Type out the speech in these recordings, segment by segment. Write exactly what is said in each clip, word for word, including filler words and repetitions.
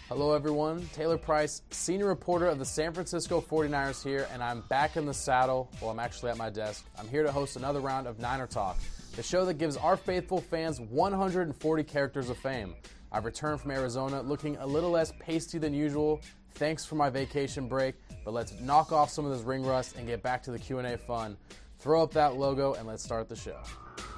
Hello everyone, Taylor Price, senior reporter of the San Francisco forty-niners here, and I'm back in the saddle. Well, I'm actually at my desk. I'm here to host another round of Niner Talk, the show that gives our faithful fans one hundred forty characters of fame. I've returned from Arizona looking a little less pasty than usual. Thanks for my vacation break, but let's knock off some of this ring rust and get back to the Q and A fun. Throw up that logo and let's start the show.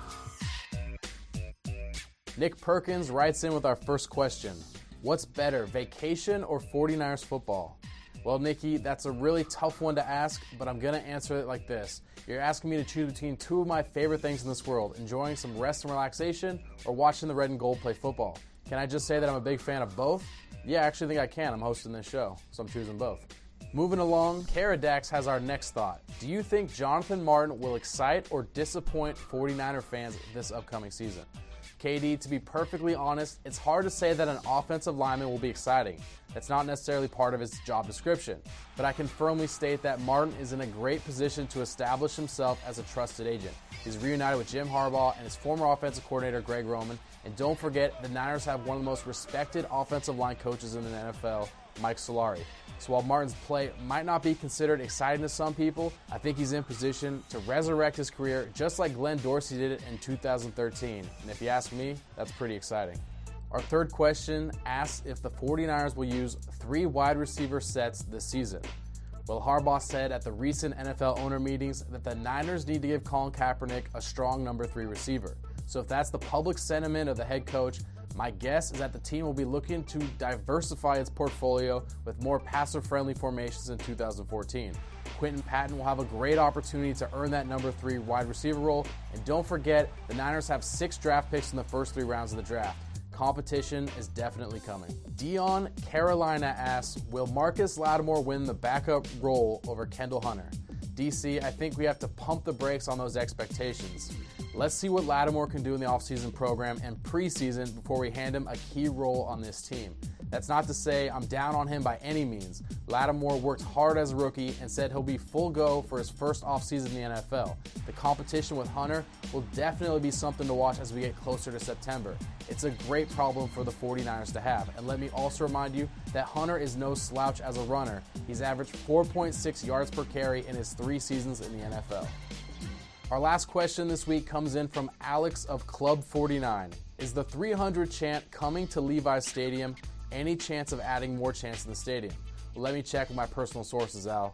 Nick Perkins writes in with our first question. What's better, vacation or forty-niners football? Well, Nikki, that's a really tough one to ask, but I'm going to answer it like this. You're asking me to choose between two of my favorite things in this world, enjoying some rest and relaxation or watching the red and gold play football. Can I just say that I'm a big fan of both? Yeah, I actually think I can. I'm hosting this show, so I'm choosing both. Moving along, Caradax has our next thought. Do you think Jonathan Martin will excite or disappoint forty-niner fans this upcoming season? K D, to be perfectly honest, it's hard to say that an offensive lineman will be exciting. That's not necessarily part of his job description. But I can firmly state that Martin is in a great position to establish himself as a trusted agent. He's reunited with Jim Harbaugh and his former offensive coordinator, Greg Roman. And don't forget, the Niners have one of the most respected offensive line coaches in the N F L, Mike Solari. So while Martin's play might not be considered exciting to some people, I think he's in position to resurrect his career just like Glenn Dorsey did it in two thousand thirteen. And if you ask me, that's pretty exciting. Our third question asks if the forty-niners will use three wide receiver sets this season. Well, Harbaugh said at the recent N F L owner meetings that the Niners need to give Colin Kaepernick a strong number three receiver. So if that's the public sentiment of the head coach, my guess is that the team will be looking to diversify its portfolio with more passer-friendly formations in two thousand fourteen. Quentin Patton will have a great opportunity to earn that number three wide receiver role. And don't forget, the Niners have six draft picks in the first three rounds of the draft. Competition is definitely coming. Dion Carolina asks, will Marcus Lattimore win the backup role over Kendall Hunter? D C, I think we have to pump the brakes on those expectations. Let's see what Lattimore can do in the offseason program and preseason before we hand him a key role on this team. That's not to say I'm down on him by any means. Lattimore worked hard as a rookie and said he'll be full go for his first offseason in the N F L. The competition with Hunter will definitely be something to watch as we get closer to September. It's a great problem for the forty-niners to have. And let me also remind you that Hunter is no slouch as a runner. He's averaged four point six yards per carry in his three seasons in the N F L. Our last question this week comes in from Alex of Club forty-nine. Is the three hundred chant coming to Levi's Stadium? Any chance of adding more chants in the stadium? Well, let me check with my personal sources, Al.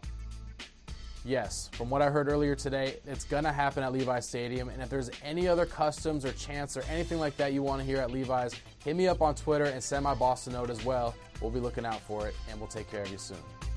Yes, from what I heard earlier today, it's going to happen at Levi's Stadium. And if there's any other customs or chants or anything like that you want to hear at Levi's, hit me up on Twitter and send my boss a note as well. We'll be looking out for it, and we'll take care of you soon.